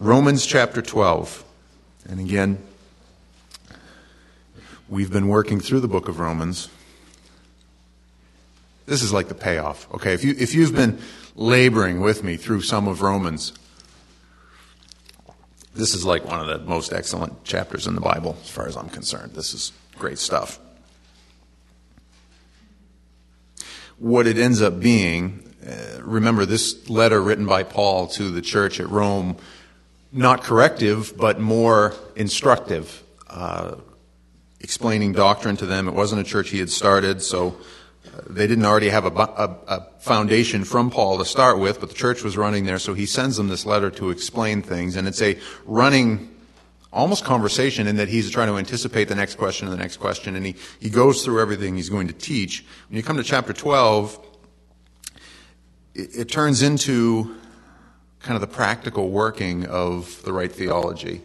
Romans chapter 12. And again, we've been working through the book of Romans. This is like the payoff. Okay, if you've been laboring with me through some of Romans, this is like one of the most excellent chapters in the Bible, as far as I'm concerned. This is great stuff. What it ends up being, remember this letter written by Paul to the church at Rome, not corrective, but more instructive, explaining doctrine to them. It wasn't a church he had started, so they didn't already have a foundation from Paul to start with, but the church was running there, so he sends them this letter to explain things, and it's a running almost conversation in that he's trying to anticipate the next question and the next question, and he goes through everything he's going to teach. When you come to chapter 12, it turns into kind of the practical working of the right theology.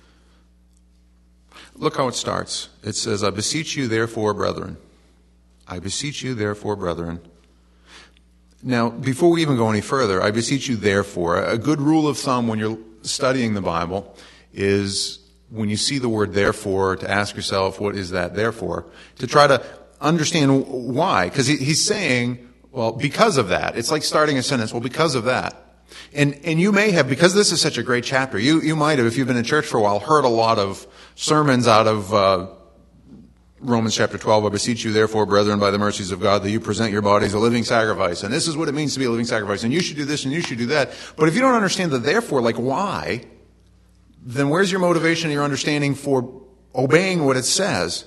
Look how it starts. It says, I beseech you therefore, brethren. I beseech you therefore, brethren. Now, before we even go any further, I beseech you therefore. A good rule of thumb when you're studying the Bible is when you see the word therefore, to ask yourself, what is that therefore? To try to understand why. Because he's saying, well, because of that. It's like starting a sentence, well, because of that. And you may have, because this is such a great chapter, you might have, if you've been in church for a while, heard a lot of sermons out of Romans chapter 12, I beseech you therefore, brethren, by the mercies of God, that you present your bodies a living sacrifice. And this is what it means to be a living sacrifice. And you should do this and you should do that. But if you don't understand the therefore, like why, then where's your motivation and your understanding for obeying what it says?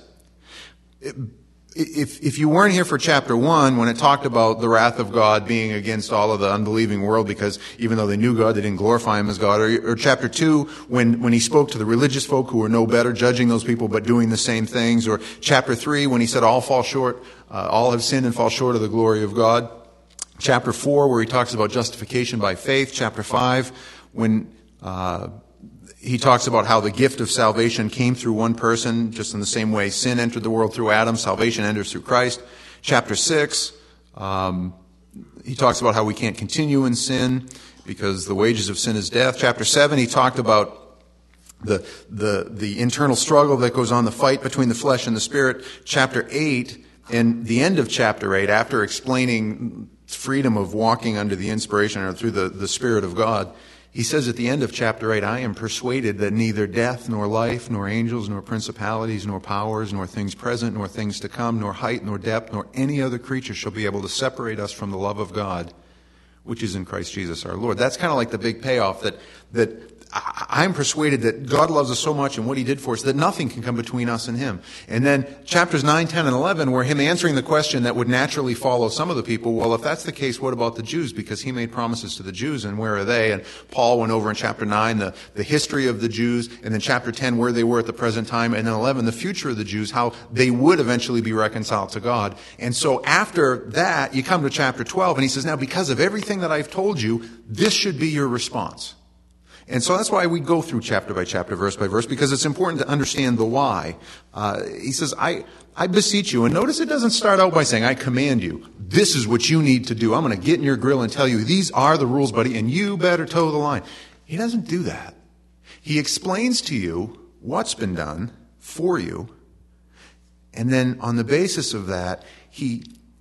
If you weren't here for chapter 1, when it talked about the wrath of God being against all of the unbelieving world, because even though they knew God, they didn't glorify Him as God, or chapter 2, when He spoke to the religious folk who were no better, judging those people but doing the same things, or chapter 3, when He said all fall short, all have sinned and fall short of the glory of God, chapter 4, where He talks about justification by faith, chapter 5, when He talks about how the gift of salvation came through one person, just in the same way sin entered the world through Adam, salvation enters through Christ. Chapter 6, he talks about how we can't continue in sin because the wages of sin is death. Chapter 7, he talked about the internal struggle that goes on, the fight between the flesh and the spirit. Chapter 8, and the end of chapter 8, after explaining freedom of walking under the inspiration or through the Spirit of God, he says at the end of chapter 8, I am persuaded that neither death, nor life, nor angels, nor principalities, nor powers, nor things present, nor things to come, nor height, nor depth, nor any other creature shall be able to separate us from the love of God, which is in Christ Jesus our Lord. That's kind of like the big payoff that I'm persuaded that God loves us so much and what He did for us that nothing can come between us and Him. And then chapters 9, 10, and 11 were Him answering the question that would naturally follow some of the people. Well, if that's the case, what about the Jews? Because He made promises to the Jews, and where are they? And Paul went over in chapter 9 the history of the Jews, and then chapter 10 where they were at the present time, and then 11 the future of the Jews, how they would eventually be reconciled to God. And so after that, you come to chapter 12, and he says, now because of everything that I've told you, this should be your response. And so that's why we go through chapter by chapter, verse by verse, because it's important to understand the why. He says, I beseech you. And notice it doesn't start out by saying, I command you. This is what you need to do. I'm going to get in your grill and tell you, these are the rules, buddy, and you better toe the line. He doesn't do that. He explains to you what's been done for you. And then on the basis of that, he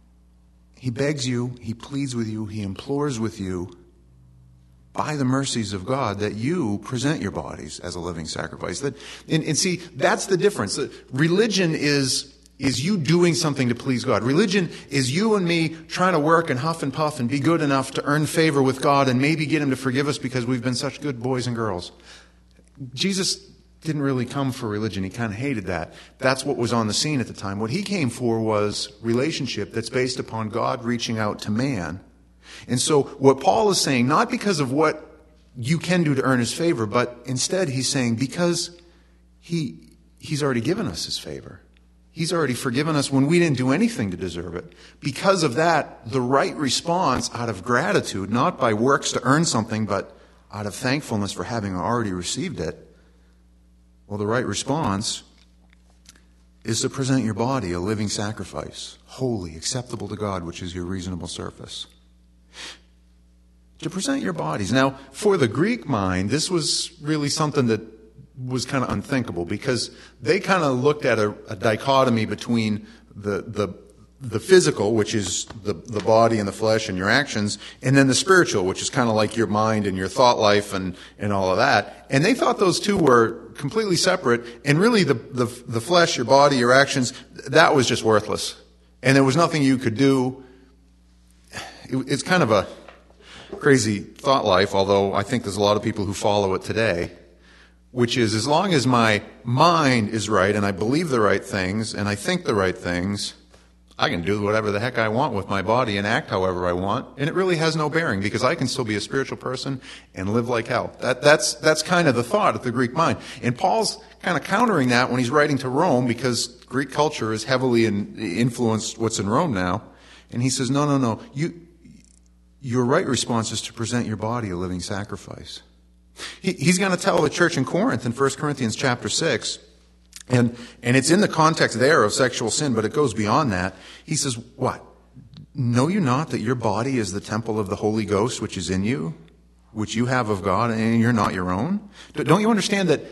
begs you, he pleads with you, he implores with you, by the mercies of God, that you present your bodies as a living sacrifice. And see, that's the difference. Religion is you doing something to please God. Religion is you and me trying to work and huff and puff and be good enough to earn favor with God and maybe get Him to forgive us because we've been such good boys and girls. Jesus didn't really come for religion. He kind of hated that. That's what was on the scene at the time. What He came for was relationship that's based upon God reaching out to man. And so what Paul is saying, not because of what you can do to earn His favor, but instead he's saying because he's already given us His favor. He's already forgiven us when we didn't do anything to deserve it. Because of that, the right response out of gratitude, not by works to earn something, but out of thankfulness for having already received it, well, the right response is to present your body a living sacrifice, holy, acceptable to God, which is your reasonable service. To present your bodies. Now, for the Greek mind, this was really something that was kind of unthinkable, because they kind of looked at a dichotomy between the physical, which is the body and the flesh and your actions, and then the spiritual, which is kind of like your mind and your thought life and all of that. And they thought those two were completely separate, and really the flesh, your body, your actions, that was just worthless. And there was nothing you could do. It's kind of a crazy thought life, although I think there's a lot of people who follow it today, which is, as long as my mind is right and I believe the right things and I think the right things, I can do whatever the heck I want with my body and act however I want, and it really has no bearing, because I can still be a spiritual person and live like hell. That's kind of the thought of the Greek mind. And Paul's kind of countering that when he's writing to Rome, because Greek culture has heavily influenced what's in Rome now. And he says, no. Your right response is to present your body a living sacrifice. He's going to tell the church in Corinth in 1 Corinthians chapter 6, and it's in the context there of sexual sin, but it goes beyond that. He says, what? Know you not that your body is the temple of the Holy Ghost which is in you, which you have of God, and you're not your own? Don't you understand that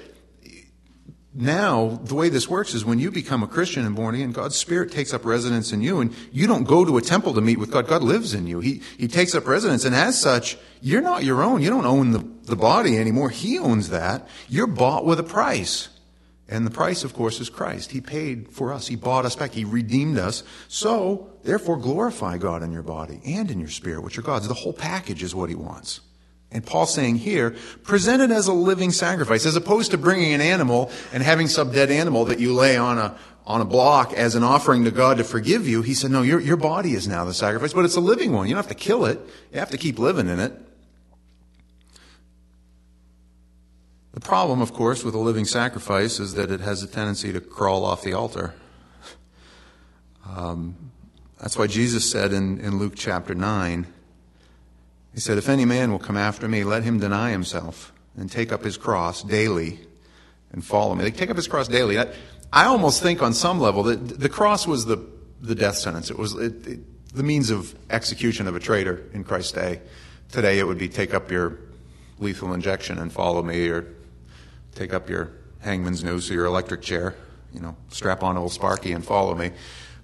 now the way this works is when you become a Christian and born again, God's Spirit takes up residence in you, and you don't go to a temple to meet with God. God lives in you. He takes up residence, and as such, you're not your own. You don't own the body anymore. He owns that. You're bought with a price. And the price, of course, is Christ. He paid for us. He bought us back. He redeemed us. So, therefore, glorify God in your body and in your spirit, which are God's. The whole package is what he wants. And Paul's saying here, present it as a living sacrifice, as opposed to bringing an animal and having some dead animal that you lay on a block as an offering to God to forgive you. He said, no, your body is now the sacrifice, but it's a living one. You don't have to kill it. You have to keep living in it. The problem, of course, with a living sacrifice is that it has a tendency to crawl off the altar. That's why Jesus said in Luke chapter 9, he said, if any man will come after me, let him deny himself and take up his cross daily and follow me. They take up his cross daily. I almost think on some level that the cross was the death sentence. It was the means of execution of a traitor in Christ's day. Today it would be take up your lethal injection and follow me, or take up your hangman's noose or your electric chair, strap on old Sparky and follow me.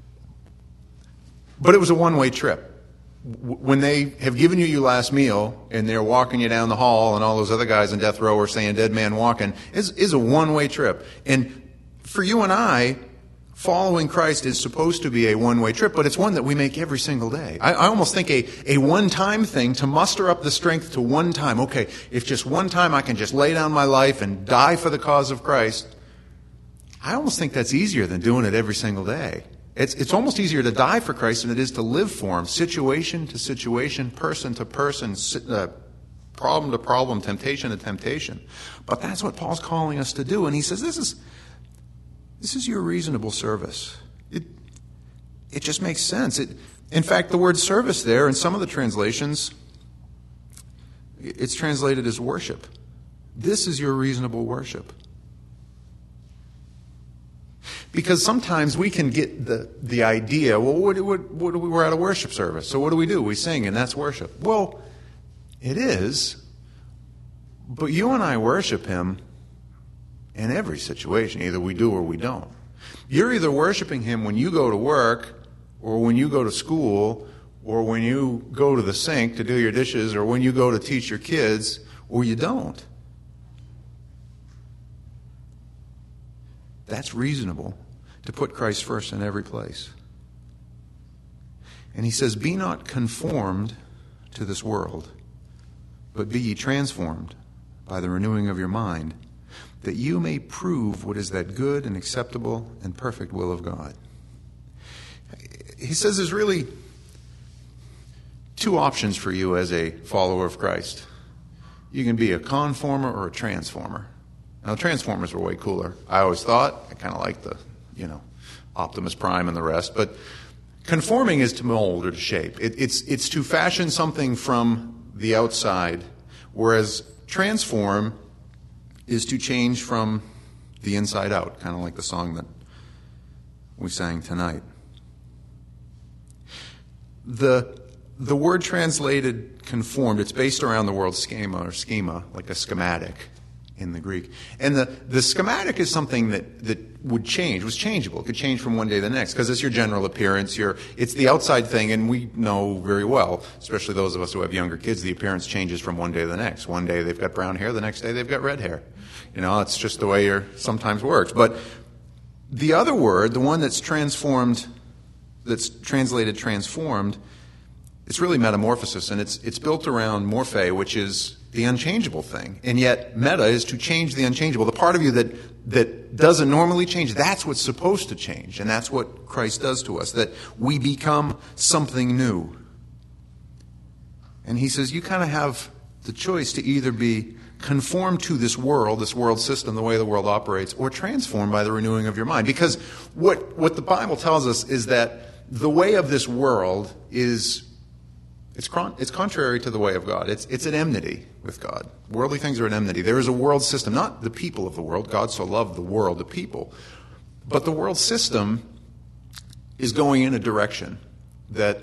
But it was a one-way trip. When they have given you your last meal and they're walking you down the hall, and all those other guys in death row are saying dead man walking, is a one-way trip. And for you and I, following Christ is supposed to be a one-way trip, but it's one that we make every single day. I almost think a one-time thing, to muster up the strength to one time. Okay, if just one time I can just lay down my life and die for the cause of Christ, I almost think that's easier than doing it every single day. It's almost easier to die for Christ than it is to live for him, situation to situation, person to person, problem to problem, temptation to temptation. But that's what Paul's calling us to do, and he says this is your reasonable service. It just makes sense. In fact, the word service there, in some of the translations, it's translated as worship. This is your reasonable worship. Because sometimes we can get the idea, well, we're at a worship service, so what do? We sing, and that's worship. Well, it is, but you and I worship him in every situation. Either we do or we don't. You're either worshiping him when you go to work, or when you go to school, or when you go to the sink to do your dishes, or when you go to teach your kids, or you don't. That's reasonable, to put Christ first in every place. And he says, be not conformed to this world, but be ye transformed by the renewing of your mind, that you may prove what is that good and acceptable and perfect will of God. He says there's really two options for you as a follower of Christ. You can be a conformer or a transformer. Now, transformers were way cooler. I always thought. I kind of like the, Optimus Prime and the rest. But conforming is to mold or to shape. It's to fashion something from the outside, whereas transform is to change from the inside out, kind of like the song that we sang tonight. The the word translated conformed, it's based around the word schema, like a schematic in the Greek. And the schematic is something that would change, was changeable. It could change from one day to the next, because it's your general appearance, it's the outside thing, and we know very well, especially those of us who have younger kids, the appearance changes from one day to the next. One day they've got brown hair, the next day they've got red hair. It's just the way it sometimes works. But the other word, the one that's translated transformed, it's really metamorphosis, and it's built around morphe, which is the unchangeable thing. And yet, meta is to change the unchangeable. The part of you that doesn't normally change, that's what's supposed to change. And that's what Christ does to us, that we become something new. And he says, you kind of have the choice to either be conformed to this world system, the way the world operates, or transformed by the renewing of your mind. Because what the Bible tells us is that the way of this world is it's contrary to the way of God. It's at enmity with God. Worldly things are at enmity. There is a world system, not the people of the world. God so loved the world, the people. But the world system is going in a direction that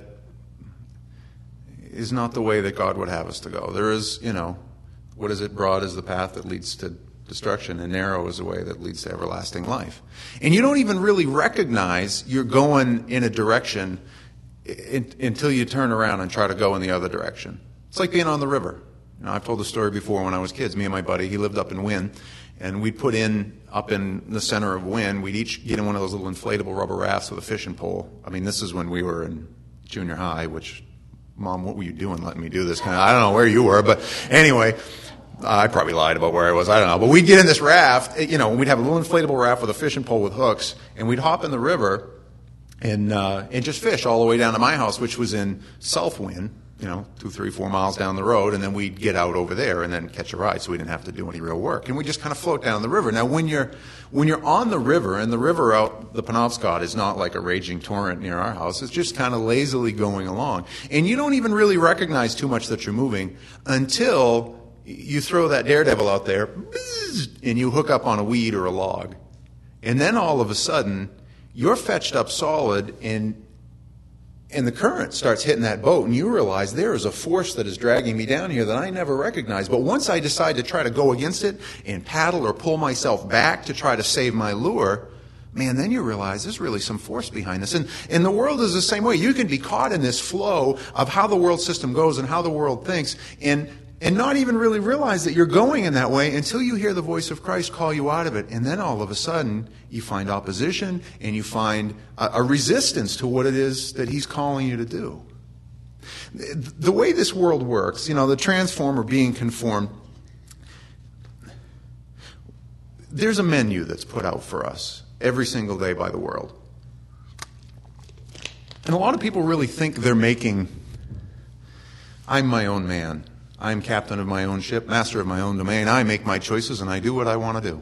is not the way that God would have us to go. There is, what is it? Broad is the path that leads to destruction, and narrow is the way that leads to everlasting life. And you don't even really recognize you're going in a direction until you turn around and try to go in the other direction. It's like being on the river. I've told the story before when I was kids. Me and my buddy, he lived up in Wynn, and we'd put up in the center of Wynn, we'd each get in one of those little inflatable rubber rafts with a fishing pole. I mean, this is when we were in junior high, which, Mom, what were you doing letting me do this? I don't know where you were, but anyway, I probably lied about where I was. I don't know. But we'd get in this raft, we'd have a little inflatable raft with a fishing pole with hooks, and we'd hop in the river and just fish all the way down to my house, which was in South Wynn, 2, 3, 4 miles down the road, and then we'd get out over there and then catch a ride, so we didn't have to do any real work. And we just kind of float down the river. Now, when you're on the river, and the river out the Penobscot is not like a raging torrent near our house, it's just kind of lazily going along. And you don't even really recognize too much that you're moving until you throw that daredevil out there, and you hook up on a weed or a log. And then all of a sudden, you're fetched up solid, and the current starts hitting that boat, and you realize there is a force that is dragging me down here that I never recognized. But once I decide to try to go against it and paddle or pull myself back to try to save my lure, man, then you realize there's really some force behind this. And the world is the same way. You can be caught in this flow of how the world system goes and how the world thinks, and not even really realize that you're going in that way until you hear the voice of Christ call you out of it. And then all of a sudden, you find opposition, and you find a resistance to what it is that he's calling you to do. The way this world works, the transformer being conformed, there's a menu that's put out for us every single day by the world. And a lot of people really think I'm my own man. I'm captain of my own ship, master of my own domain. I make my choices and I do what I want to do.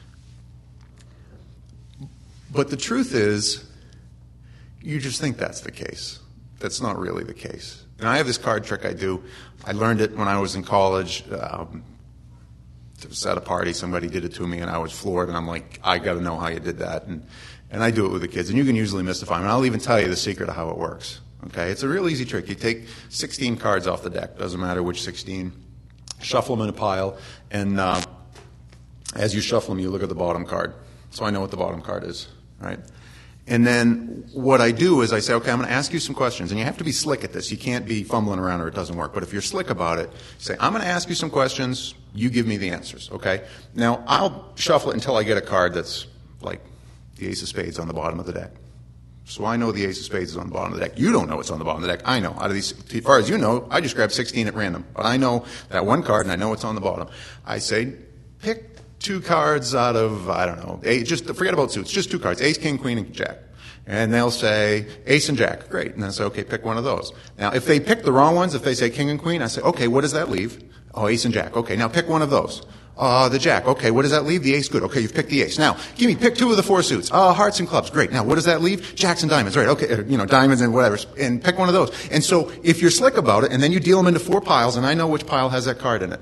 But the truth is, you just think that's the case. That's not really the case. And I have this card trick I do. I learned it when I was in college. It was at a party. Somebody did it to me and I was floored. And I'm like, I got to know how you did that. And I do it with the kids. And you can usually mystify them. And I'll even tell you the secret of how it works. Okay, it's a real easy trick. You take 16 cards off the deck, doesn't matter which 16, shuffle them in a pile, and as you shuffle them, you look at the bottom card. So I know what the bottom card is, right? And then what I do is I say, okay, I'm going to ask you some questions, and you have to be slick at this. You can't be fumbling around or it doesn't work. But if you're slick about it, say, I'm going to ask you some questions, you give me the answers, okay? Now, I'll shuffle it until I get a card that's like the ace of spades on the bottom of the deck. So I know the ace of spades is on the bottom of the deck. You don't know what's on the bottom of the deck. I know. Out of these, as far as you know, I just grabbed 16 at random. But I know that one card, and I know what's on the bottom. I say, pick 2 cards out of, I don't know, just forget about suits. Just 2 cards, ace, king, queen, and jack. And they'll say, ace and jack. Great. And I say, okay, pick one of those. Now, if they pick the wrong ones, if they say king and queen, I say, okay, what does that leave? Oh, ace and jack. Okay, now pick one of those. The jack. Okay, what does that leave? The ace. Good. Okay, you've picked the ace. Now, pick 2 of the 4 suits. Hearts and clubs. Great. Now, what does that leave? Jacks and diamonds. Right. Okay, diamonds and whatever. And pick one of those. And so, if you're slick about it, and then you deal them into 4 piles, and I know which pile has that card in it.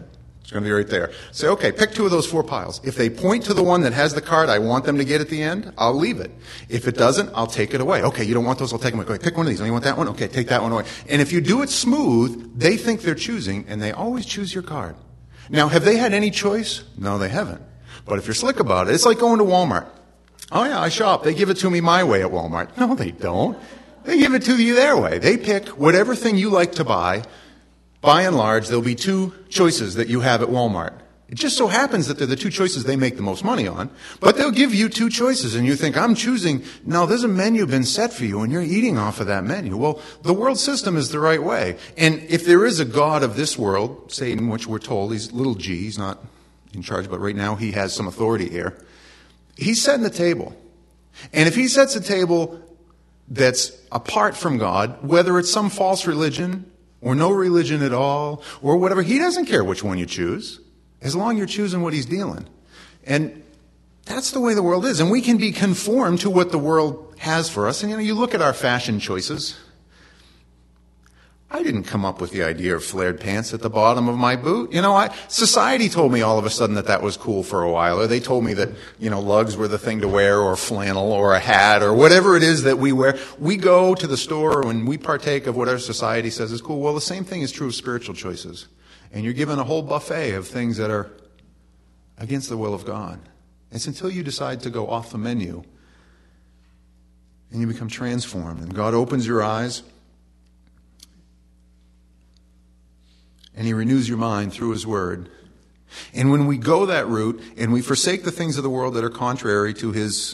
It's going to be right there. Say, okay, pick two of those four piles. If they point to the one that has the card I want them to get at the end, I'll leave it. If it doesn't, I'll take it away. Okay, you don't want those, I'll take them away. Okay, pick one of these. Oh, you want that one? Okay, take that one away. And if you do it smooth, they think they're choosing, and they always choose your card. Now, have they had any choice? No, they haven't. But if you're slick about it, it's like going to Walmart. Oh yeah, I shop. They give it to me my way at Walmart. No, they don't. They give it to you their way. They pick whatever thing you like to buy. By and large, there'll be two choices that you have at Walmart. It just so happens that they're the two choices they make the most money on, but they'll give you two choices, and you think, I'm choosing. No, there's a menu been set for you, and you're eating off of that menu. Well, the world system is the right way. And if there is a God of this world, Satan, which we're told, he's little g, he's not in charge, but right now he has some authority here. He's setting the table. And if he sets a table that's apart from God, whether it's some false religion or no religion at all or whatever, he doesn't care which one you choose, as long as you're choosing what he's dealing. And that's the way the world is. And we can be conformed to what the world has for us. And you look at our fashion choices. I didn't come up with the idea of flared pants at the bottom of my boot. Society told me all of a sudden that was cool for a while. Or they told me that, lugs were the thing to wear, or flannel, or a hat, or whatever it is that we wear. We go to the store and we partake of whatever society says is cool. Well, the same thing is true of spiritual choices. And you're given a whole buffet of things that are against the will of God. It's until you decide to go off the menu and you become transformed. And God opens your eyes. And he renews your mind through his word. And when we go that route and we forsake the things of the world that are contrary to his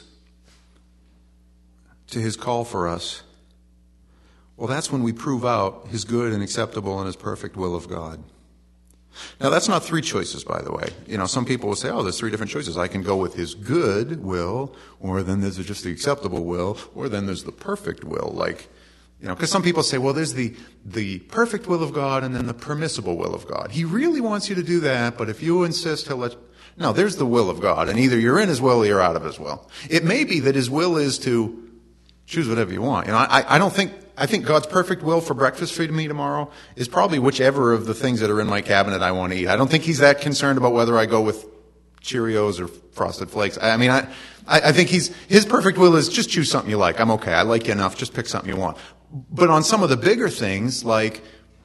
call for us, well, that's when we prove out his good and acceptable and his perfect will of God. Now, that's not three choices, by the way. Some people will say, there's three different choices. I can go with his good will, or then there's just the acceptable will, or then there's the perfect will, because some people say, well, there's the perfect will of God and then the permissible will of God. He really wants you to do that, but if you insist, he'll let you. No, there's the will of God, and either you're in his will or you're out of his will. It may be that his will is to choose whatever you want. I think God's perfect will for breakfast for me tomorrow is probably whichever of the things that are in my cabinet I want to eat. I don't think he's that concerned about whether I go with Cheerios or Frosted Flakes. I think his perfect will is just choose something you like. I'm okay. I like you enough. Just pick something you want. But on some of the bigger things, like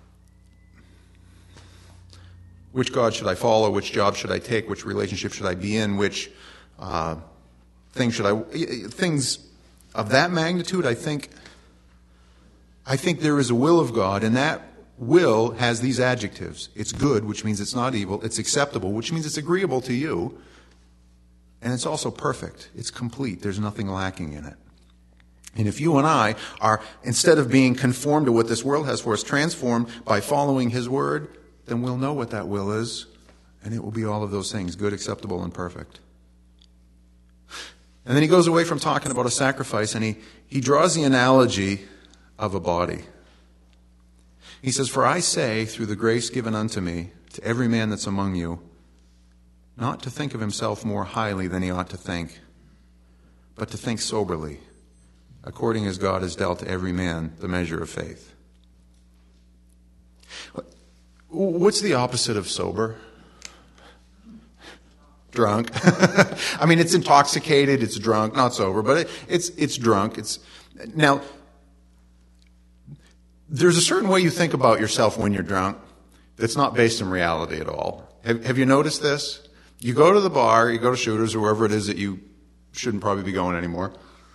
which God should I follow, which job should I take, which relationship should I be in, which things of that magnitude, I think there is a will of God, and that will has these adjectives. It's good, which means it's not evil. It's acceptable, which means it's agreeable to you. And it's also perfect. It's complete. There's nothing lacking in it. And if you and I are, instead of being conformed to what this world has for us, transformed by following his word, then we'll know what that will is, and it will be all of those things, good, acceptable, and perfect. And then he goes away from talking about a sacrifice, and he draws the analogy of a body. He says, for I say, through the grace given unto me, to every man that's among you, not to think of himself more highly than he ought to think, but to think soberly, according as God has dealt to every man the measure of faith. What's the opposite of sober? Drunk. It's intoxicated, it's drunk, not sober, but it's drunk. Now, there's a certain way you think about yourself when you're drunk that's not based in reality at all. Have you noticed this? You go to the bar, you go to Shooters or wherever it is that you shouldn't probably be going anymore.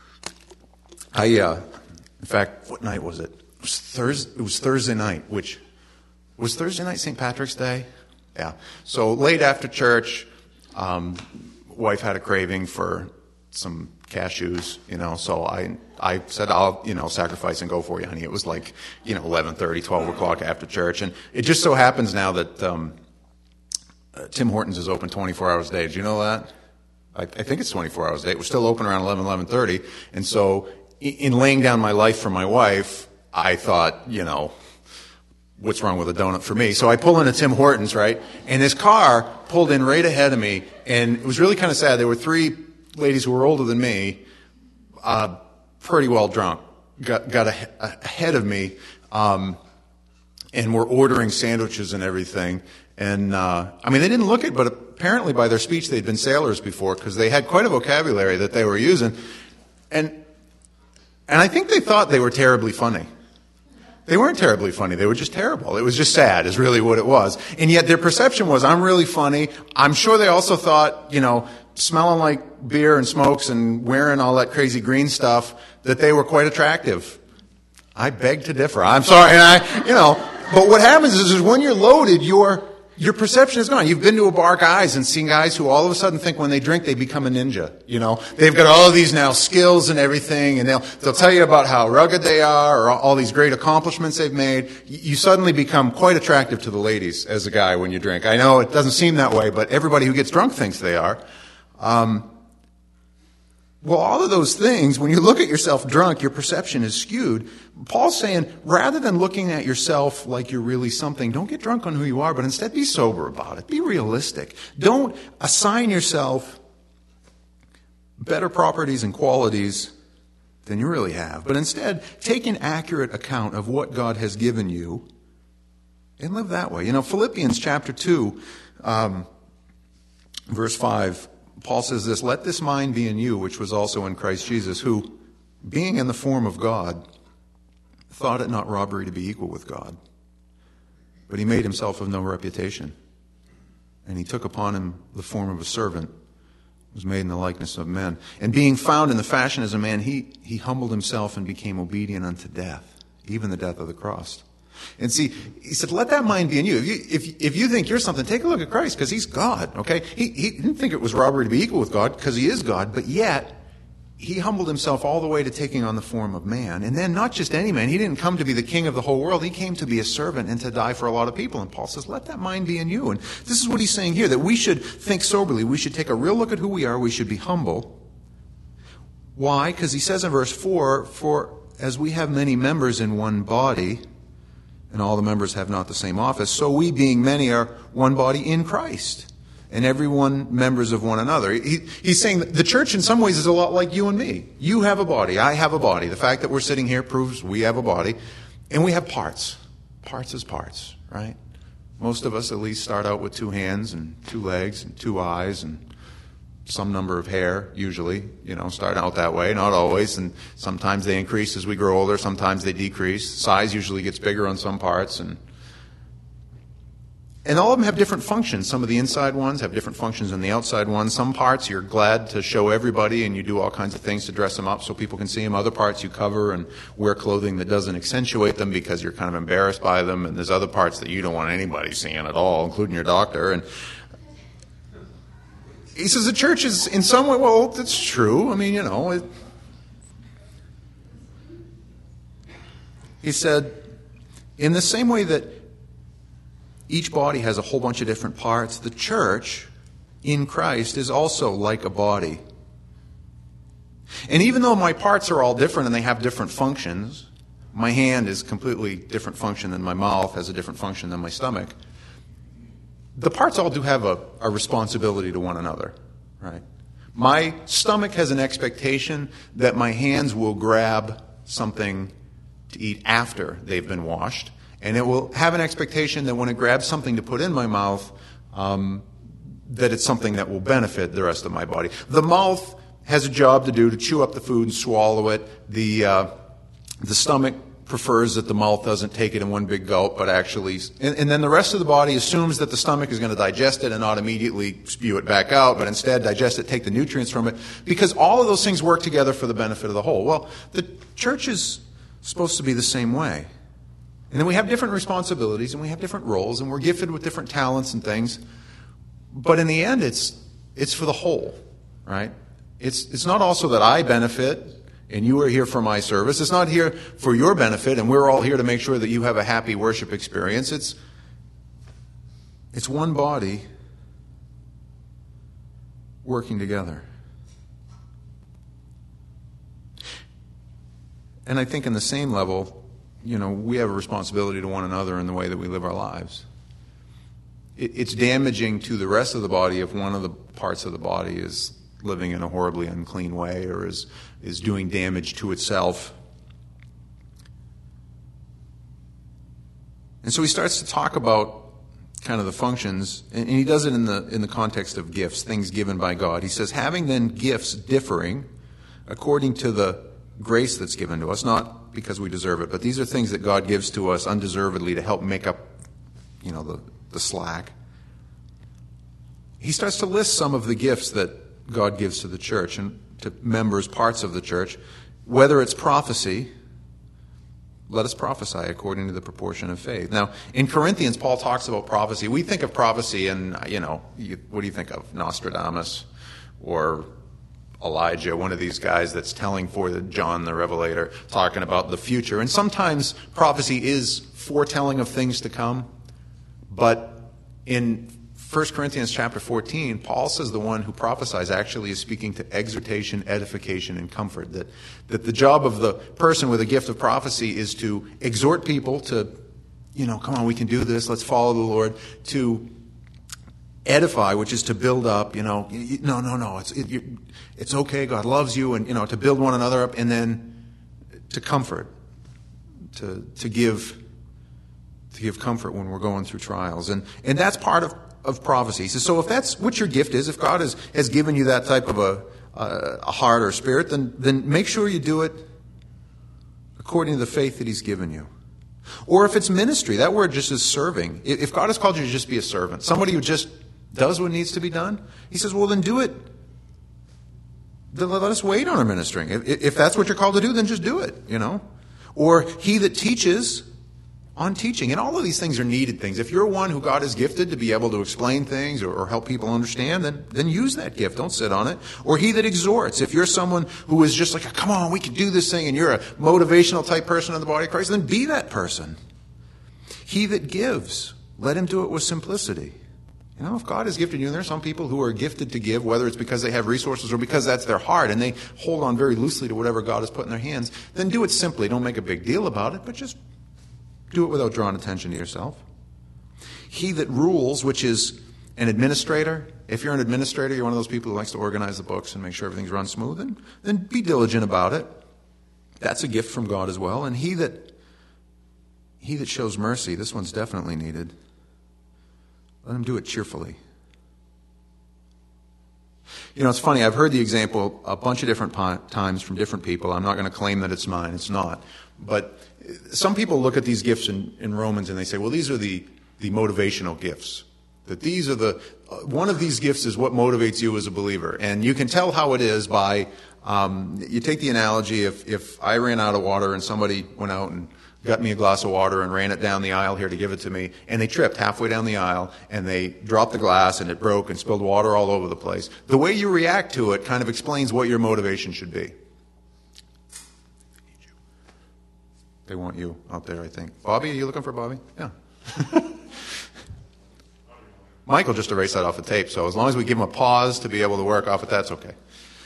In fact, what night was it? It was Thursday night, which was Thursday night St. Patrick's Day? Yeah. So late after church, wife had a craving for some cashews, so I said, I'll, sacrifice and go for you, honey. It was 11:30, 12 o'clock after church. And it just so happens now that, Tim Hortons is open 24 hours a day. Did you know that? I think it's 24 hours a day. We're still open around 11:30. And so in laying down my life for my wife, I thought, what's wrong with a donut for me? So I pull into Tim Hortons, right? And this car pulled in right ahead of me. And it was really kind of sad. There were three ladies who were older than me, pretty well drunk, got ahead of me, and were ordering sandwiches and everything. And, they didn't look it, but apparently by their speech they'd been sailors before, because they had quite a vocabulary that they were using. And I think they thought they were terribly funny. They weren't terribly funny. They were just terrible. It was just sad is really what it was. And yet their perception was, I'm really funny. I'm sure they also thought, smelling like beer and smokes and wearing all that crazy green stuff, that they were quite attractive. I beg to differ. I'm sorry. But what happens is when you're loaded, your perception is gone. You've been to a bar, guys, and seen guys who all of a sudden think when they drink they become a ninja. They've got all of these now skills and everything, and they'll tell you about how rugged they are or all these great accomplishments they've made. You suddenly become quite attractive to the ladies as a guy when you drink. I know it doesn't seem that way, but everybody who gets drunk thinks they are. Well, all of those things, when you look at yourself drunk, your perception is skewed. Paul's saying, rather than looking at yourself like you're really something, don't get drunk on who you are, but instead be sober about it. Be realistic. Don't assign yourself better properties and qualities than you really have, but instead take an accurate account of what God has given you and live that way. Philippians chapter 2, verse 5, Paul says this, let this mind be in you, which was also in Christ Jesus, who, being in the form of God, thought it not robbery to be equal with God. But he made himself of no reputation. And he took upon him the form of a servant, was made in the likeness of men. And being found in the fashion as a man, he humbled himself and became obedient unto death, even the death of the cross. And see, he said, let that mind be in you. If you think you're something, take a look at Christ, because he's God, okay? He didn't think it was robbery to be equal with God, because he is God, but yet he humbled himself all the way to taking on the form of man. And then not just any man. He didn't come to be the king of the whole world. He came to be a servant and to die for a lot of people. And Paul says, let that mind be in you. And this is what he's saying here, that we should think soberly. We should take a real look at who we are. We should be humble. Why? Because he says in verse 4, for as we have many members in one body, and all the members have not the same office, so we, being many, are one body in Christ, and everyone members of one another. He's saying that the church in some ways is a lot like you and me. You have a body, I have a body. The fact that we're sitting here proves we have a body, and we have parts. Parts is parts, right? Most of us at least start out with 2 hands and 2 legs and 2 eyes and some number of hair, usually, start out that way, not always, and sometimes they increase as we grow older, sometimes they decrease. Size usually gets bigger on some parts, and all of them have different functions. Some of the inside ones have different functions than the outside ones. Some parts you're glad to show everybody, and you do all kinds of things to dress them up so people can see them. Other parts you cover and wear clothing that doesn't accentuate them because you're kind of embarrassed by them, and there's other parts that you don't want anybody seeing at all, including your doctor. And he says the church is in some way, well, that's true. He said, in the same way that each body has a whole bunch of different parts, the church in Christ is also like a body. And even though my parts are all different and they have different functions, my hand is completely different function than my mouth, has a different function than my stomach, the parts all do have a responsibility to one another, right? My stomach has an expectation that my hands will grab something to eat after they've been washed, and it will have an expectation that when it grabs something to put in my mouth, that it's something that will benefit the rest of my body. The mouth has a job to do to chew up the food and swallow it. The stomach prefers that the mouth doesn't take it in one big gulp, but actually, and then the rest of the body assumes that the stomach is going to digest it and not immediately spew it back out, but instead digest it, take the nutrients from it, because all of those things work together for the benefit of the whole. Well, the church is supposed to be the same way. And then we have different responsibilities and we have different roles and we're gifted with different talents and things, but in the end it's for the whole, right? It's not also that I benefit and you are here for my service. It's not here for your benefit, and we're all here to make sure that you have a happy worship experience. It's one body working together. And I think in the same level, we have a responsibility to one another in the way that we live our lives. It's damaging to the rest of the body if one of the parts of the body is living in a horribly unclean way or is doing damage to itself. And so he starts to talk about kind of the functions, and he does it in the context of gifts, things given by God. He says, having then gifts differing according to the grace that's given to us, not because we deserve it, but these are things that God gives to us undeservedly to help make up, the slack. He starts to list some of the gifts that God gives to the church and to members, parts of the church. Whether it's prophecy, let us prophesy according to the proportion of faith. Now, in Corinthians, Paul talks about prophecy. We think of prophecy and, what do you think of? Nostradamus or Elijah, one of these guys that's telling for John the Revelator, talking about the future. And sometimes prophecy is foretelling of things to come. But in 1 Corinthians chapter 14, Paul says the one who prophesies actually is speaking to exhortation, edification, and comfort. That the job of the person with a gift of prophecy is to exhort people to, come on, we can do this, let's follow the Lord. To edify, which is to build up, no, it's okay, God loves you, and, to build one another up, and then to comfort, to give comfort when we're going through trials. And that's part of prophecy. So if that's what your gift is, if God has given you that type of a heart or spirit, then make sure you do it according to the faith that He's given you. Or if it's ministry, that word just is serving. If God has called you to just be a servant, somebody who just does what needs to be done, He says, well, then do it. Then let us wait on our ministering. If that's what you're called to do, then just do it, Or he that teaches, on teaching. And all of these things are needed things. If you're one who God has gifted to be able to explain things or help people understand, then use that gift. Don't sit on it. Or he that exhorts. If you're someone who is just like, come on, we can do this thing, and you're a motivational type person in the body of Christ, then be that person. He that gives, let him do it with simplicity. If God has gifted you, and there are some people who are gifted to give, whether it's because they have resources or because that's their heart, and they hold on very loosely to whatever God has put in their hands, then do it simply. Don't make a big deal about it, but just do it without drawing attention to yourself. He that rules, which is an administrator. If you're an administrator, you're one of those people who likes to organize the books and make sure everything's run smooth, then be diligent about it. That's a gift from God as well. And he that shows mercy, this one's definitely needed. Let him do it cheerfully. It's funny, I've heard the example a bunch of different times from different people. I'm not going to claim that it's mine. It's not. But some people look at these gifts in Romans and they say, well, these are the motivational gifts. That these are one of these gifts is what motivates you as a believer. And you can tell how it is by, you take the analogy, if I ran out of water and somebody went out and got me a glass of water and ran it down the aisle here to give it to me, and they tripped halfway down the aisle, and they dropped the glass, and it broke and spilled water all over the place. The way you react to it kind of explains what your motivation should be. They want you out there, I think. Bobby, are you looking for Bobby? Yeah. Michael just erased that off the tape, so as long as we give him a pause to be able to work off it, that's okay.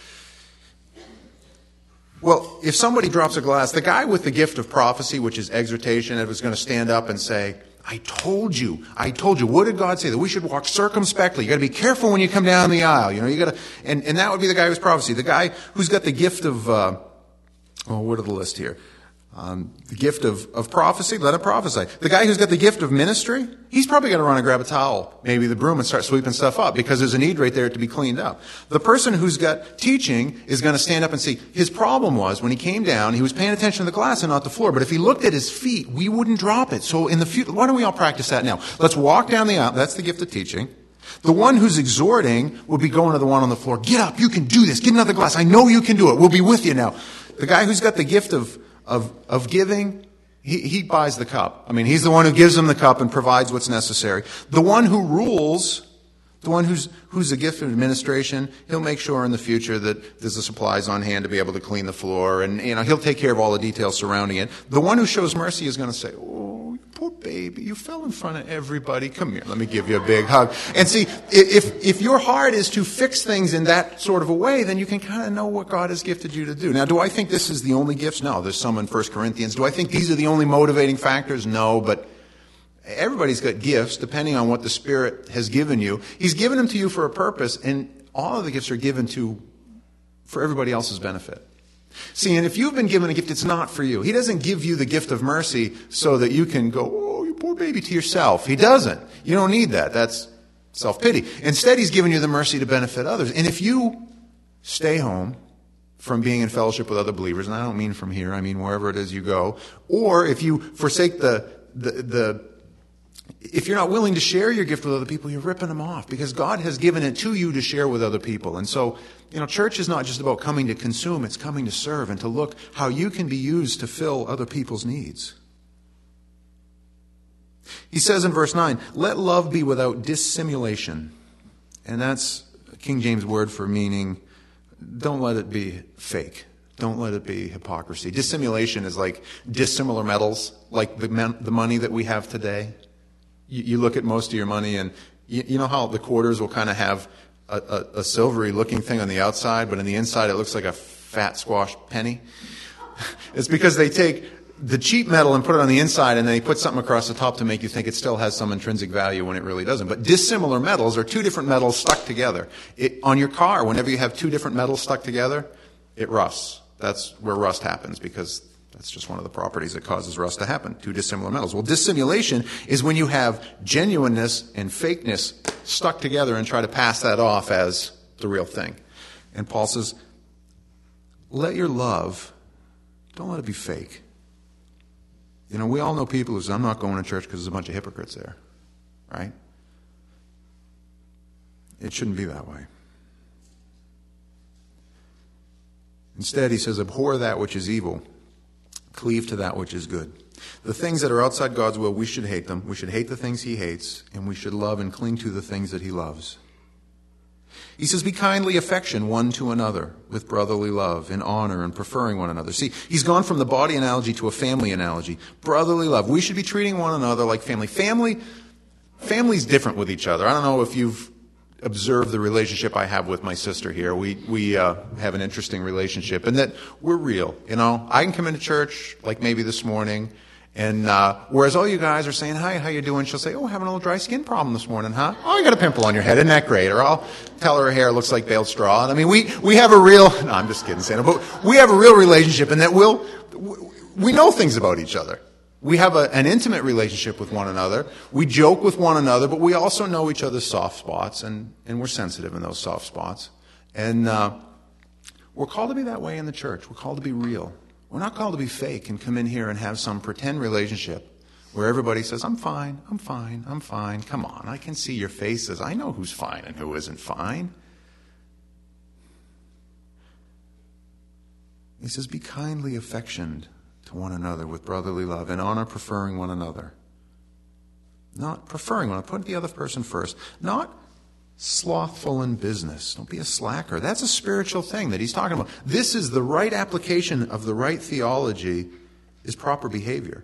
Well, if somebody drops a glass, the guy with the gift of prophecy, which is exhortation, is going to stand up and say, I told you. What did God say? That we should walk circumspectly. You got to be careful when you come down the aisle. You got to, and that would be the guy who's prophecy. The guy who's got the gift of, what are the list here? The gift of prophecy, let him prophesy. The guy who's got the gift of ministry, he's probably going to run and grab a towel, maybe the broom, and start sweeping stuff up because there's a need right there to be cleaned up. The person who's got teaching is going to stand up and see. His problem was when he came down, he was paying attention to the glass and not the floor. But if he looked at his feet, we wouldn't drop it. So in the future, why don't we all practice that now? Let's walk down the aisle. That's the gift of teaching. The one who's exhorting will be going to the one on the floor. Get up, you can do this. Get another glass. I know you can do it. We'll be with you now. The guy who's got the gift of giving, he buys the cup. I mean, he's the one who gives them the cup and provides what's necessary. The one who rules, the one who's a gift of administration, he'll make sure in the future that there's the supplies on hand to be able to clean the floor, and he'll take care of all the details surrounding it. The one who shows mercy is going to say, "Oh, poor baby, you fell in front of everybody. Come here, let me give you a big hug." And see, if your heart is to fix things in that sort of a way, then you can kind of know what God has gifted you to do. Now, do I think this is the only gifts? No, there's some in 1 Corinthians. Do I think these are the only motivating factors? No, but everybody's got gifts depending on what the Spirit has given you. He's given them to you for a purpose, and all of the gifts are given for everybody else's benefit. See, and if you've been given a gift, it's not for you. He doesn't give you the gift of mercy so that you can go, "Oh, poor baby, to yourself. He doesn't. You don't need that. That's self-pity. Instead, he's given you the mercy to benefit others. And if you stay home from being in fellowship with other believers, and I don't mean from here, I mean wherever it is you go, or if you forsake if you're not willing to share your gift with other people, you're ripping them off, because God has given it to you to share with other people. And so, church is not just about coming to consume, it's coming to serve and to look how you can be used to fill other people's needs. He says in verse 9, let love be without dissimulation. And that's King James word for meaning, don't let it be fake. Don't let it be hypocrisy. Dissimulation is like dissimilar metals, like the money that we have today. You look at most of your money, and you know how the quarters will kind of have a silvery looking thing on the outside, but on the inside it looks like a fat squash penny? It's because they take the cheap metal and put it on the inside, and then they put something across the top to make you think it still has some intrinsic value when it really doesn't. But dissimilar metals are two different metals stuck together. On your car, whenever you have two different metals stuck together, it rusts. That's where rust happens, because that's just one of the properties that causes rust to happen, two dissimilar metals. Well, dissimulation is when you have genuineness and fakeness stuck together and try to pass that off as the real thing. And Paul says, let your love, don't let it be fake. We all know people who say, I'm not going to church because there's a bunch of hypocrites there, right? It shouldn't be that way. Instead, he says, abhor that which is evil. Cleave to that which is good. The things that are outside God's will, we should hate them. We should hate the things he hates, and we should love and cling to the things that he loves. He says, be kindly affection one to another with brotherly love, in honor and preferring one another. See, he's gone from the body analogy to a family analogy. Brotherly love. We should be treating one another like family. Family's different with each other. I don't know if you've observed the relationship I have with my sister here. We have an interesting relationship, and that we're real. I can come into church like maybe this morning, and whereas all you guys are saying, hi, how you doing? She'll say, having a little dry skin problem this morning, huh? Oh, you got a pimple on your head. Isn't that great? Or I'll tell her hair looks like baled straw. I mean, we have a real, no, I'm just kidding, Santa, but we have a real relationship in that we know things about each other. We have an intimate relationship with one another. We joke with one another, but we also know each other's soft spots, and we're sensitive in those soft spots. And we're called to be that way in the church. We're called to be real. We're not called to be fake and come in here and have some pretend relationship where everybody says, I'm fine, I'm fine, I'm fine. Come on, I can see your faces. I know who's fine and who isn't fine. He says, be kindly affectioned to one another with brotherly love, and honor, preferring one another. Not preferring one another. Put the other person first. Not slothful in business. Don't be a slacker. That's a spiritual thing that he's talking about. This is the right application of the right theology, is proper behavior.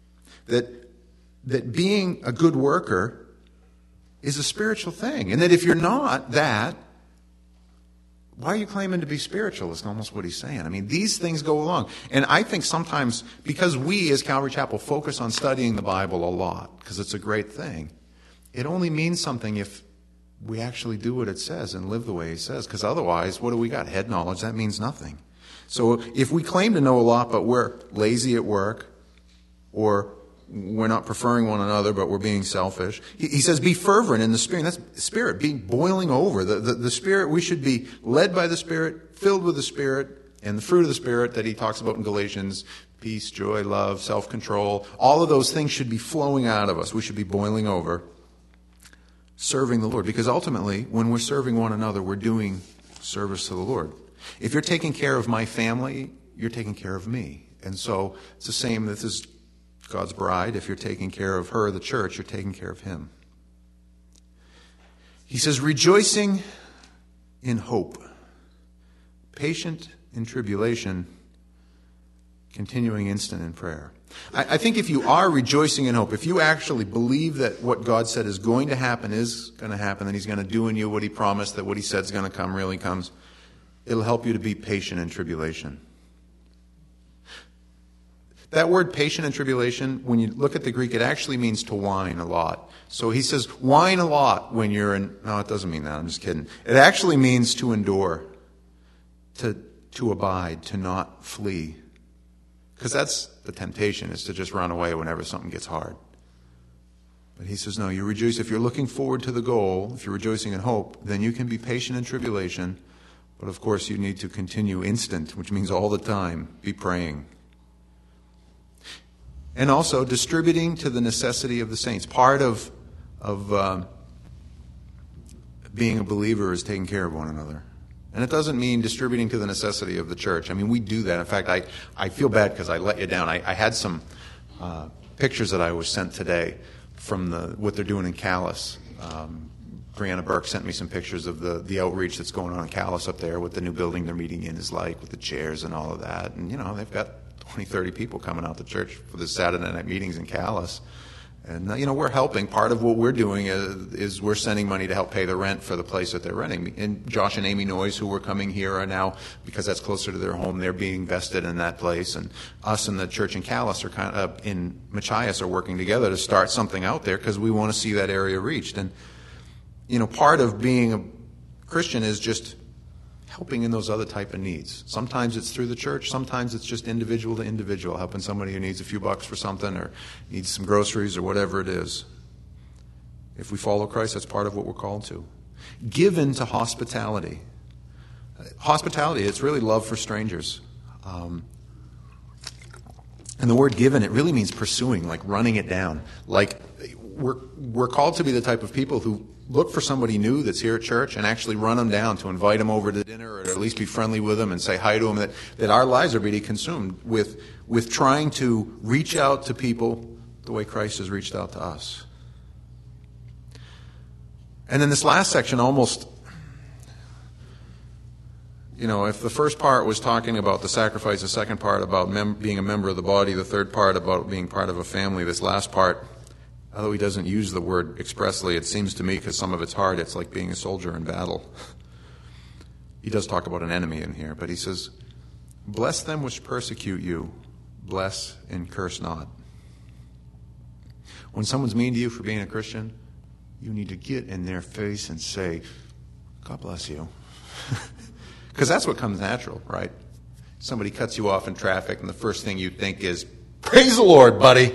That being a good worker is a spiritual thing. And that if you're not that, why are you claiming to be spiritual? Is almost what he's saying. I mean, these things go along. And I think sometimes, because we as Calvary Chapel focus on studying the Bible a lot, because it's a great thing, it only means something if we actually do what it says and live the way it says. Because otherwise, what do we got? Head knowledge. That means nothing. So if we claim to know a lot, but we're lazy at work, or we're not preferring one another, but we're being selfish. He says, be fervent in the Spirit. That's Spirit, being boiling over. The Spirit, we should be led by the Spirit, filled with the Spirit, and the fruit of the Spirit that he talks about in Galatians, peace, joy, love, self-control. All of those things should be flowing out of us. We should be boiling over, serving the Lord. Because ultimately, when we're serving one another, we're doing service to the Lord. If you're taking care of my family, you're taking care of me. And so it's the same. This is God's bride. If you're taking care of her, the church, you're taking care of him. He says, rejoicing in hope, patient in tribulation, continuing instant in prayer. I think if you are rejoicing in hope, if you actually believe that what God said is going to happen, that he's going to do in you what he promised, that what he said is going to come really comes, it'll help you to be patient in tribulation. That word patient in tribulation, when you look at the Greek, it actually means to whine a lot. So he says, whine a lot when you're in... No, it doesn't mean that. I'm just kidding. It actually means to endure, to abide, to not flee. Because that's the temptation, is to just run away whenever something gets hard. But he says, no, you rejoice. If you're looking forward to the goal, if you're rejoicing in hope, then you can be patient in tribulation. But of course, you need to continue instant, which means all the time, be praying. And also distributing to the necessity of the saints. Part of being a believer is taking care of one another. And it doesn't mean distributing to the necessity of the church. I mean, we do that. In fact, I feel bad because I let you down. I had some pictures that I was sent today from what they're doing in Calais. Brianna Burke sent me some pictures of the outreach that's going on in Calais up there, what the new building they're meeting in is like, with the chairs and all of that. And, they've got 20, 30 people coming out to church for the Saturday night meetings in Calais. And, we're helping. Part of what we're doing is we're sending money to help pay the rent for the place that they're renting. And Josh and Amy Noyes, who were coming here, are now, because that's closer to their home, they're being vested in that place. And us and the church in Calais in Machias are working together to start something out there because we want to see that area reached. And, part of being a Christian is just helping in those other type of needs. Sometimes it's through the church. Sometimes it's just individual to individual, helping somebody who needs a few bucks for something or needs some groceries or whatever it is. If we follow Christ, that's part of what we're called to. Given to hospitality. Hospitality, it's really love for strangers. And the word given, it really means pursuing, like running it down. Like we're called to be the type of people who look for somebody new that's here at church and actually run them down to invite them over to dinner or at least be friendly with them and say hi to them. That our lives are really consumed with trying to reach out to people the way Christ has reached out to us. And then this last section almost, if the first part was talking about the sacrifice, the second part about being a member of the body, the third part about being part of a family, this last part, although he doesn't use the word expressly, it seems to me, because some of it's hard, it's like being a soldier in battle. He does talk about an enemy in here, but he says, bless them which persecute you, bless and curse not. When someone's mean to you for being a Christian, you need to get in their face and say, God bless you. Because that's what comes natural, right? Somebody cuts you off in traffic, and the first thing you think is, praise the Lord, buddy.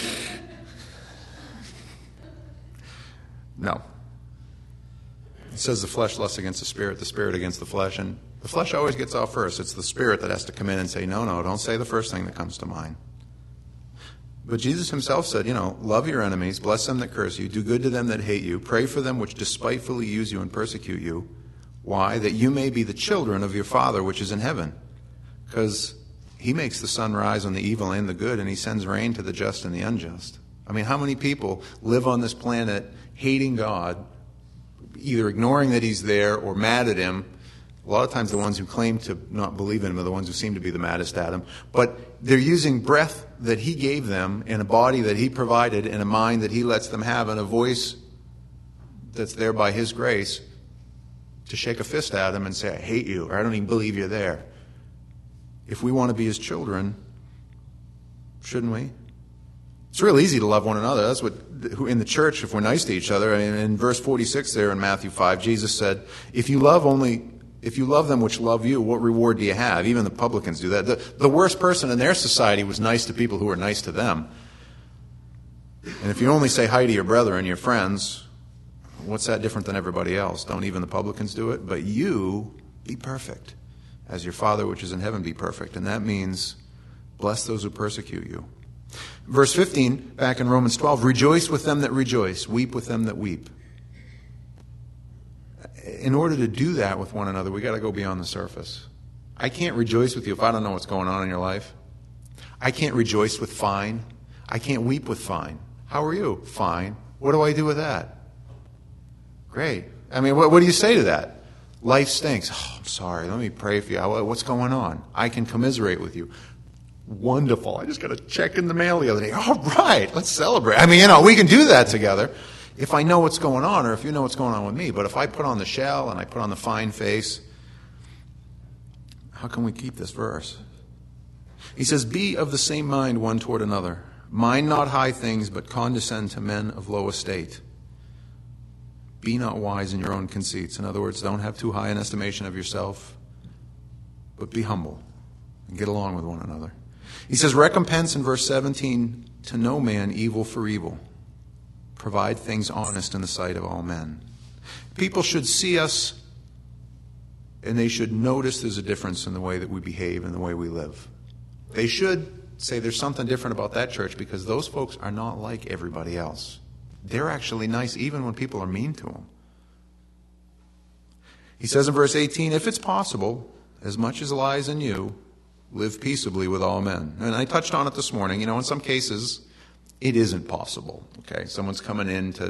No. It says the flesh lusts against the spirit against the flesh, and the flesh always gets off first. It's the spirit that has to come in and say, no, don't say the first thing that comes to mind. But Jesus himself said, love your enemies, bless them that curse you, do good to them that hate you, pray for them which despitefully use you and persecute you. Why? That you may be the children of your Father which is in heaven. Because he makes the sun rise on the evil and the good, and he sends rain to the just and the unjust. I mean, how many people live on this planet hating God, either ignoring that he's there or mad at him? A lot of times the ones who claim to not believe in him are the ones who seem to be the maddest at him. But they're using breath that he gave them, and a body that he provided, and a mind that he lets them have, and a voice that's there by his grace, to shake a fist at him and say, I hate you, or I don't even believe you're there. If we want to be his children, shouldn't we? It's real easy to love one another. That's what, in the church, if we're nice to each other. I mean, in verse 46 there in Matthew 5, Jesus said, if you love them which love you, what reward do you have? Even the publicans do that. The worst person in their society was nice to people who were nice to them. And if you only say hi to your brother and your friends, what's that different than everybody else? Don't even the publicans do it? But you, be perfect, as your Father which is in heaven be perfect. And that means bless those who persecute you. Verse 15, back in Romans 12, rejoice with them that rejoice, weep with them that weep. In order to do that with one another, we got to go beyond the surface. I can't rejoice with you if I don't know what's going on in your life. I can't rejoice with fine. I can't weep with fine. How are you? Fine. What do I do with that? Great. I mean, what do you say to that? Life stinks. Oh, I'm sorry. Let me pray for you. What's going on? I can commiserate with you. Wonderful. I just got a check in the mail the other day. All right, let's celebrate. I mean, we can do that together if I know what's going on, or if you know what's going on with me. But if I put on the shell and I put on the fine face, how can we keep this verse? He says, be of the same mind one toward another. Mind not high things, but condescend to men of low estate. Be not wise in your own conceits. In other words, don't have too high an estimation of yourself, but be humble and get along with one another. He says, recompense in verse 17 to no man evil for evil. Provide things honest in the sight of all men. People should see us, and they should notice there's a difference in the way that we behave and the way we live. They should say there's something different about that church because those folks are not like everybody else. They're actually nice even when people are mean to them. He says in verse 18, if it's possible, as much as lies in you, live peaceably with all men. And I touched on it this morning. In some cases, it isn't possible. Okay, someone's coming in to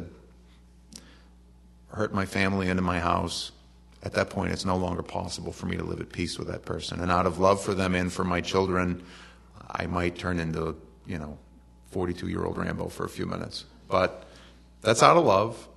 hurt my family into my house. At that point, it's no longer possible for me to live at peace with that person. And out of love for them and for my children, I might turn into, 42-year-old Rambo for a few minutes. But that's out of love.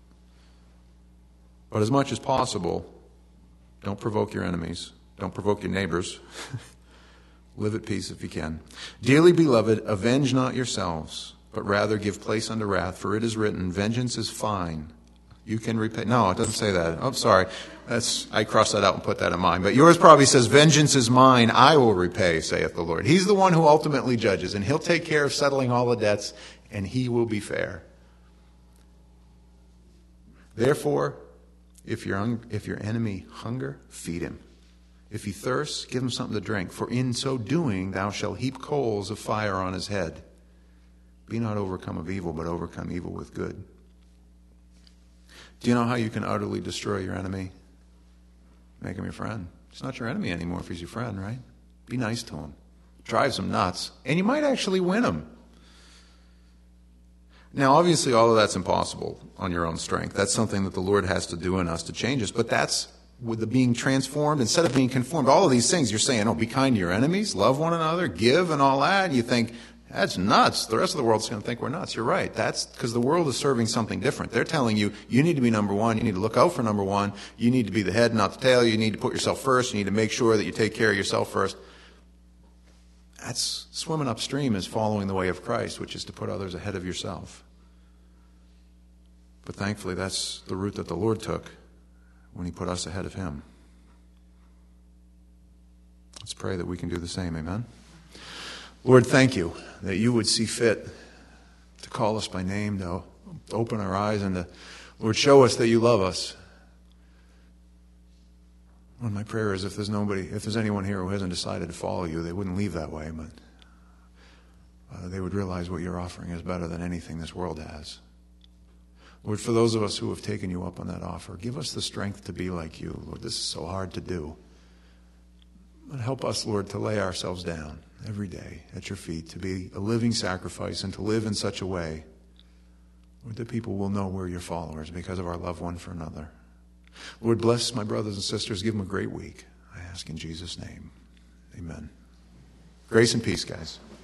But as much as possible, don't provoke your enemies. Don't provoke your neighbors. Live at peace if you can. Dearly beloved, avenge not yourselves, but rather give place unto wrath, for it is written, vengeance is fine. You can repay. No, it doesn't say that. Oh, sorry. I crossed that out and put that in mine. But yours probably says, vengeance is mine, I will repay, saith the Lord. He's the one who ultimately judges, and he'll take care of settling all the debts, and he will be fair. Therefore, if your enemy hunger, feed him. If he thirsts, give him something to drink. For in so doing, thou shalt heap coals of fire on his head. Be not overcome of evil, but overcome evil with good. Do you know how you can utterly destroy your enemy? Make him your friend. He's not your enemy anymore if he's your friend, right? Be nice to him. Drives him nuts. And you might actually win him. Now, obviously, all of that's impossible on your own strength. That's something that the Lord has to do in us to change us. But that's with the being transformed instead of being conformed. All of these things you're saying, be kind to your enemies, love one another, give and all that. And you think, that's nuts. The rest of the world's going to think we're nuts. You're right. That's because the world is serving something different. They're telling you, you need to be number one. You need to look out for number one. You need to be the head, not the tail. You need to put yourself first. You need to make sure that you take care of yourself first. That's swimming upstream is following the way of Christ, which is to put others ahead of yourself. But thankfully, that's the route that the Lord took when he put us ahead of him. Let's pray that we can do the same. Amen. Lord, thank you that you would see fit to call us by name, to open our eyes, and to, Lord, show us that you love us. Lord, my prayer is if there's anyone here who hasn't decided to follow you, they wouldn't leave that way, but they would realize what you're offering is better than anything this world has. Lord, for those of us who have taken you up on that offer, give us the strength to be like you. Lord, this is so hard to do. But help us, Lord, to lay ourselves down every day at your feet, to be a living sacrifice and to live in such a way, Lord, that people will know we're your followers because of our love one for another. Lord, bless my brothers and sisters. Give them a great week. I ask in Jesus' name. Amen. Grace and peace, guys.